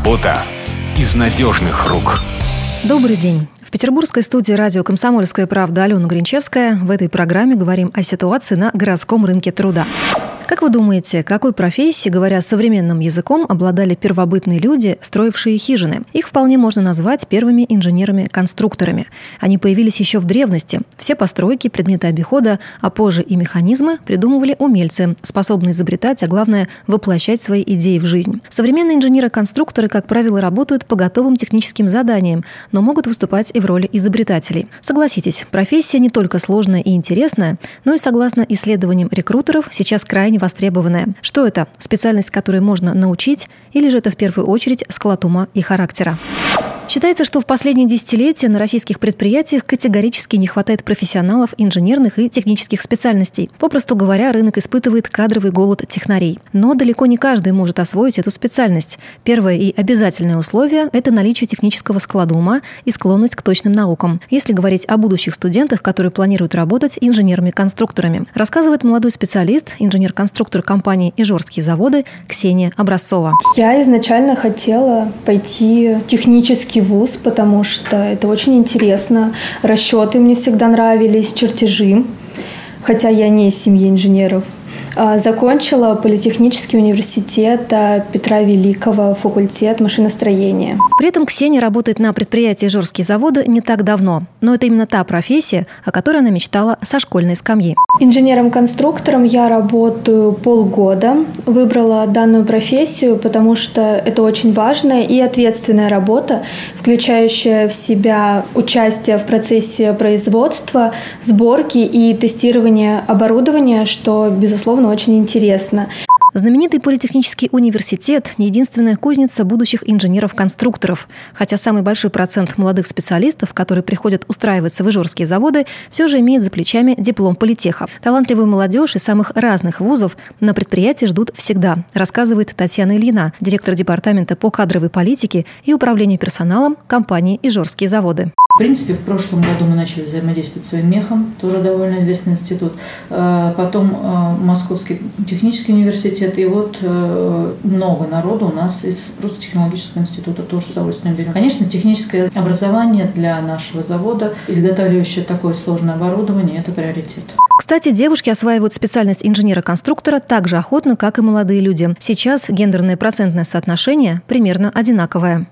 Работа из надежных рук. Добрый день. В петербургской студии радио «Комсомольская правда» Алена Гринчевская. В этой программе говорим о ситуации на городском рынке труда. Как вы думаете, какой профессии, говоря современным языком, обладали первобытные люди, строившие хижины? Их вполне можно назвать первыми инженерами-конструкторами. Они появились еще в древности. Все постройки, предметы обихода, а позже и механизмы придумывали умельцы, способные изобретать, а главное – воплощать свои идеи в жизнь. Современные инженеры-конструкторы, как правило, работают по готовым техническим заданиям, но могут выступать и в роли изобретателей. Согласитесь, профессия не только сложная и интересная, но и, согласно исследованиям рекрутеров, сейчас крайне востребованная. Что это? Специальность, которой можно научить, или же это в первую очередь склад ума и характера? Считается, что в последние десятилетия на российских предприятиях категорически не хватает профессионалов инженерных и технических специальностей. Попросту говоря, рынок испытывает кадровый голод технарей. Но далеко не каждый может освоить эту специальность. Первое и обязательное условие – это наличие технического склада ума и склонность к точным наукам. Если говорить о будущих студентах, которые планируют работать инженерами-конструкторами, рассказывает молодой специалист, инженер-конструктор компании «Ижорские заводы» Ксения Образцова. Я изначально хотела пойти в технический вуз, потому что это очень интересно. Расчеты мне всегда нравились, чертежи, хотя я не из семьи инженеров. Закончила политехнический университет Петра Великого, факультет машиностроения. При этом Ксения работает на предприятии «Ижорские заводы» не так давно. Но это именно та профессия, о которой она мечтала со школьной скамьи. Инженером-конструктором я работаю полгода. Выбрала данную профессию, потому что это очень важная и ответственная работа, включающая в себя участие в процессе производства, сборки и тестирования оборудования, что, безусловно, очень интересно. Знаменитый политехнический университет – не единственная кузница будущих инженеров-конструкторов. Хотя самый большой процент молодых специалистов, которые приходят устраиваться в Ижорские заводы, все же имеет за плечами диплом политеха. Талантливую молодежь из самых разных вузов на предприятии ждут всегда, рассказывает Татьяна Ильина, директор департамента по кадровой политике и управлению персоналом компании «Ижорские заводы». В принципе, в прошлом году мы начали взаимодействовать с Винмехом, тоже довольно известный институт. Потом Московский технический университет. И вот много народу у нас из просто технологического института тоже с удовольствием берем. Конечно, техническое образование для нашего завода, изготавливающее такое сложное оборудование, это приоритет. Кстати, девушки осваивают специальность инженера-конструктора так же охотно, как и молодые люди. Сейчас гендерное процентное соотношение примерно одинаковое.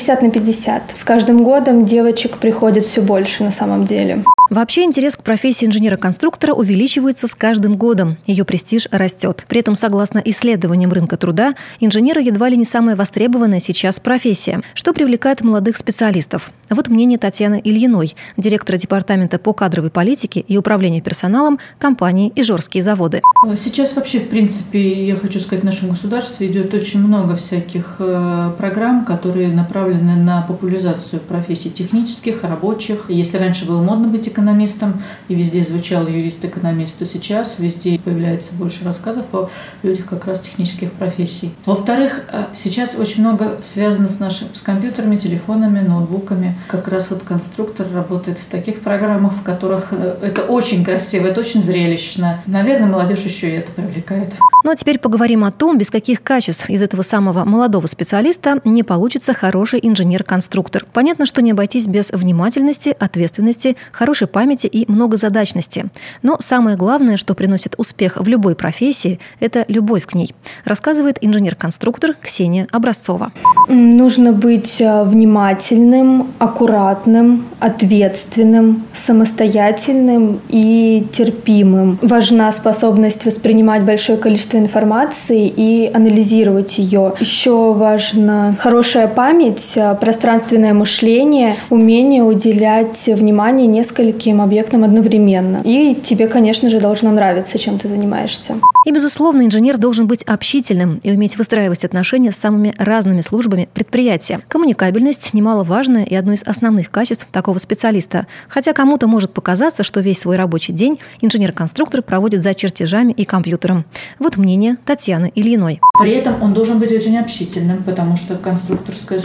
50/50. С каждым годом девочек приходит все больше на самом деле. Вообще интерес к профессии инженера-конструктора увеличивается с каждым годом. Ее престиж растет. При этом, согласно исследованиям рынка труда, инженеры едва ли не самая востребованная сейчас профессия, что привлекает молодых специалистов. Вот мнение Татьяны Ильиной, директора департамента по кадровой политике и управлению персоналом компании «Ижорские заводы». Сейчас вообще, в принципе, я хочу сказать, в нашем государстве идет очень много всяких программ, которые направлены на популяризацию профессий технических, рабочих. Если раньше было модно быть экономистом, и везде звучал юрист-экономист, то сейчас везде появляется больше рассказов о людях как раз технических профессий. Во-вторых, сейчас очень много связано с компьютерами, телефонами, ноутбуками. Как раз вот конструктор работает в таких программах, в которых это очень красиво, это очень зрелищно. Наверное, молодежь еще и это привлекает. Ну а теперь поговорим о том, без каких качеств из этого самого молодого специалиста не получится хороший инженер-конструктор. Понятно, что не обойтись без внимательности, ответственности, хорошей памяти и многозадачности. Но самое главное, что приносит успех в любой профессии, это любовь к ней, рассказывает инженер-конструктор Ксения Образцова. Нужно быть внимательным, аккуратным, ответственным, самостоятельным и терпимым. Важна способность воспринимать большое количество информации и анализировать ее. Еще важна хорошая память, пространственное мышление, умение уделять внимание нескольким объектам одновременно. И тебе, конечно же, должно нравиться, чем ты занимаешься. И, безусловно, инженер должен быть общительным и уметь выстраивать отношения с самыми разными службами предприятия. Коммуникабельность немаловажная и одно из основных качеств такого специалиста. Хотя кому-то может показаться, что весь свой рабочий день инженер-конструктор проводит за чертежами и компьютером. Вот мнение Татьяны Ильиной. При этом он должен быть очень общительным, потому что конструкторская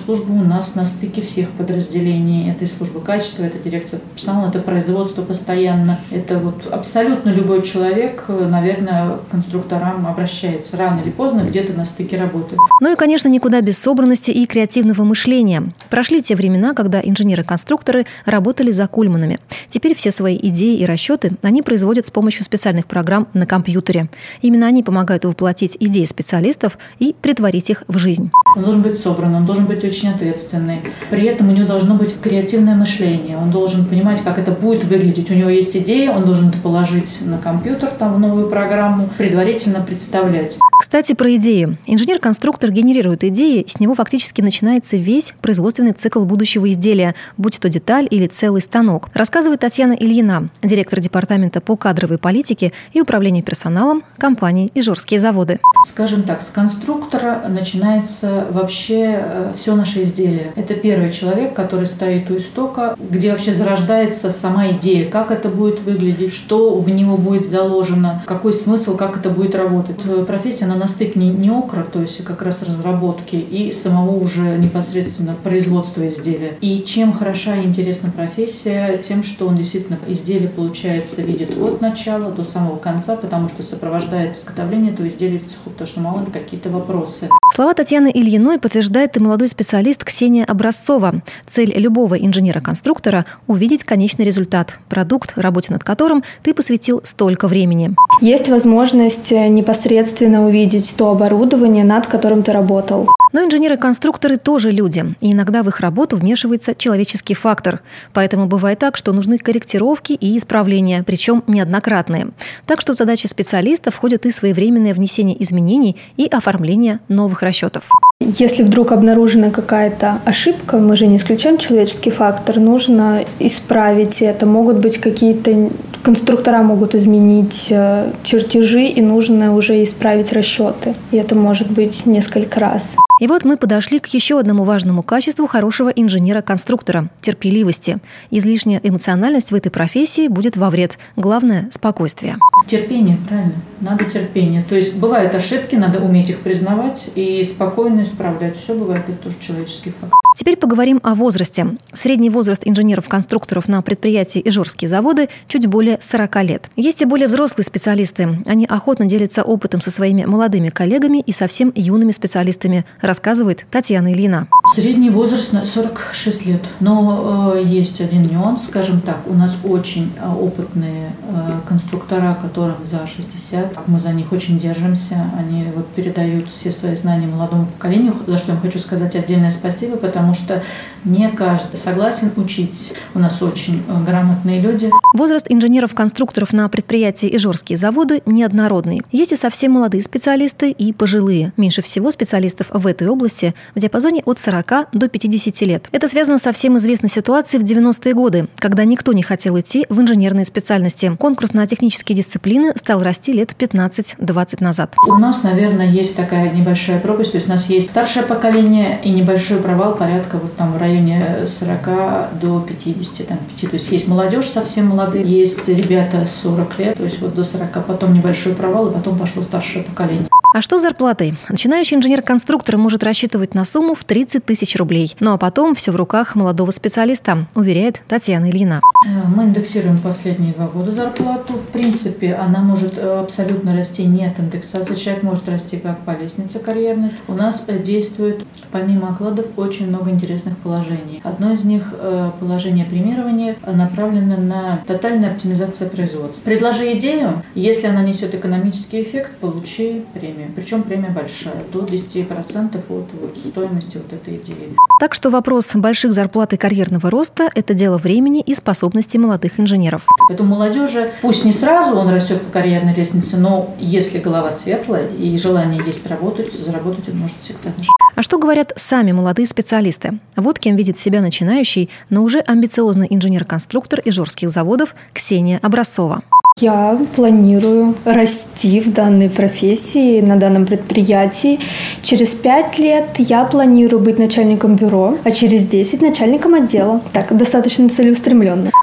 служба у нас на стыке всех подразделений. Это и служба качества, это дирекция персонала, это производство постоянно. Это вот абсолютно любой человек, наверное, к конструкторам обращается. Рано или поздно где-то на стыке работает. Ну и, конечно, никуда без собранности и креативного мышления. Прошли те времена, когда инженеры-конструкторы работали за кульманами. Теперь все свои идеи и расчеты они производят с помощью специальных программ на компьютере. Именно они помогают воплотить идеи специалистов и претворить их в жизнь. Он должен быть собран, он должен быть очень ответственный. При этом у него должно быть креативное мышление. Он должен понимать, как это будет выглядеть. У него есть идея, он должен это положить на компьютер, там, в новую программу, предварительно представлять. Кстати, про идею. Инженер-конструктор генерирует идеи, с него фактически начинается весь производственный цикл будущего изделия, будь то деталь или целый станок. Рассказывает Татьяна Ильина, директор департамента по кадровой политике и управлению персоналом компании «Ижорские заводы». Скажем так, с конструктора начинается вообще все наше изделие. Это первый человек, который стоит у истока, где вообще зарождается сама идея, как это будет выглядеть, что в него будет заложено, какой смысл, как это будет работать. Профессия, она на стык не окра, то есть как раз разработки и самого уже непосредственно производства изделия. И чем хороша и интересна профессия, тем, что он действительно изделие, получается, видит от начала до самого конца, потому что сопровождает изготовление этого изделия в цеху, потому что мало ли какие-то вопросы. Слова Татьяны Ильиной подтверждает и молодой специалист Ксения Образцова. Цель любого инженера-конструктора – увидеть конечный результат, продукт, работе над которым ты посвятил столько времени. Есть возможность непосредственно увидеть то оборудование, над которым ты работал. Но инженеры-конструкторы тоже люди, и иногда в их работу вмешивается человеческий фактор. Поэтому бывает так, что нужны корректировки и исправления, причем неоднократные. Так что в задачи специалиста входит и своевременное внесение изменений и оформление новых расчетов. Если вдруг обнаружена какая-то ошибка, мы же не исключаем человеческий фактор, нужно исправить это. Могут быть какие-то... Конструктора могут изменить чертежи, и нужно уже исправить расчеты. И это может быть несколько раз. И вот мы подошли к еще одному важному качеству хорошего инженера-конструктора – терпеливости. Излишняя эмоциональность в этой профессии будет во вред. Главное – спокойствие. Терпение, правильно. Надо терпение. То есть бывают ошибки, надо уметь их признавать и спокойно исправлять. Все бывает, это тоже человеческий фактор. Теперь поговорим о возрасте. Средний возраст инженеров-конструкторов на предприятии «Ижорские заводы» чуть более 40 лет. Есть и более взрослые специалисты. Они охотно делятся опытом со своими молодыми коллегами и совсем юными специалистами, рассказывает Татьяна Ильина. Средний возраст 46 лет. Но есть один нюанс, скажем так. У нас очень опытные конструктора, которым за 60. Мы за них очень держимся. Они вот передают все свои знания молодому поколению, за что я им хочу сказать отдельное спасибо, потому что не каждый согласен учить. У нас очень грамотные люди. Возраст инженеров-конструкторов на предприятии «Ижорские заводы» неоднородный. Есть и совсем молодые специалисты, и пожилые. Меньше всего специалистов в этой области в диапазоне от 40 до 50 лет. Это связано со всем известной ситуацией в 90-е годы, когда никто не хотел идти в инженерные специальности. Конкурс на технические дисциплины стал расти лет 15-20 назад. У нас, наверное, есть такая небольшая пропасть. То есть у нас есть старшее поколение и небольшой провал порядка вот там в районе 40 до 50. Там, 5. То есть есть молодежь совсем молодые, есть ребята 40 лет, то есть вот до 40, потом небольшой провал, и потом пошло старшее поколение. А что с зарплатой? Начинающий инженер-конструктор может рассчитывать на сумму в 30 тысяч рублей. Ну а потом все в руках молодого специалиста, уверяет Татьяна Ильина. Мы индексируем последние 2 года зарплату. В принципе, она может абсолютно расти не от индексации. Человек может расти как по лестнице карьерной. У нас действует, помимо окладов, очень много интересных положений. Одно из них – положение премирования, направлено на тотальную оптимизацию производства. Предложи идею, если она несет экономический эффект, получи премию. Причем премия большая, до 10% от стоимости вот этой идеи. Так что вопрос больших зарплат и карьерного роста – это дело времени и способностей молодых инженеров. Поэтому молодежи, пусть не сразу он растет по карьерной лестнице, но если голова светлая и желание есть работать, заработать он может всегда. А что говорят сами молодые специалисты? Вот кем видит себя начинающий, но уже амбициозный инженер-конструктор Ижорских заводов Ксения Образцова. Я планирую расти в данной профессии, на данном предприятии. Через 5 лет я планирую быть начальником бюро, а через 10 начальником отдела. Так, достаточно целеустремленно.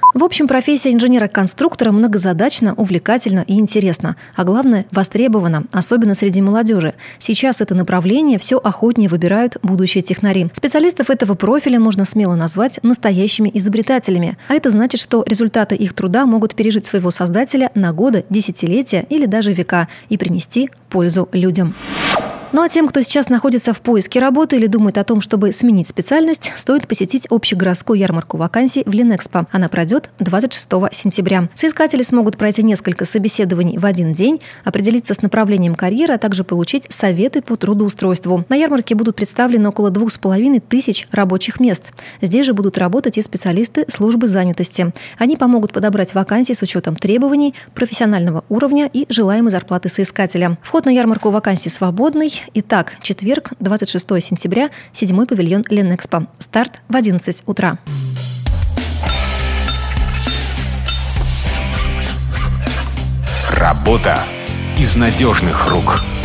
В общем, профессия инженера-конструктора многозадачна, увлекательна и интересна. А главное, востребована, особенно среди молодежи. Сейчас это направление все охотнее выбирают будущие технари. Специалистов этого профиля можно смело назвать настоящими изобретателями. А это значит, что результаты их труда могут пережить своего создателя на годы, десятилетия или даже века и принести пользу людям. Ну а тем, кто сейчас находится в поиске работы или думает о том, чтобы сменить специальность, стоит посетить общегородскую ярмарку вакансий в Ленэкспо. Она пройдет 26 сентября. Соискатели смогут пройти несколько собеседований в один день, определиться с направлением карьеры, а также получить советы по трудоустройству. На ярмарке будут представлены около 2500 рабочих мест. Здесь же будут работать и специалисты службы занятости. Они помогут подобрать вакансии с учетом требований, профессионального уровня и желаемой зарплаты соискателя. Вход на ярмарку вакансий свободный. Итак, четверг, 26 сентября, 7-й павильон Ленэкспо. Старт в 11 утра. Работа из надежных рук.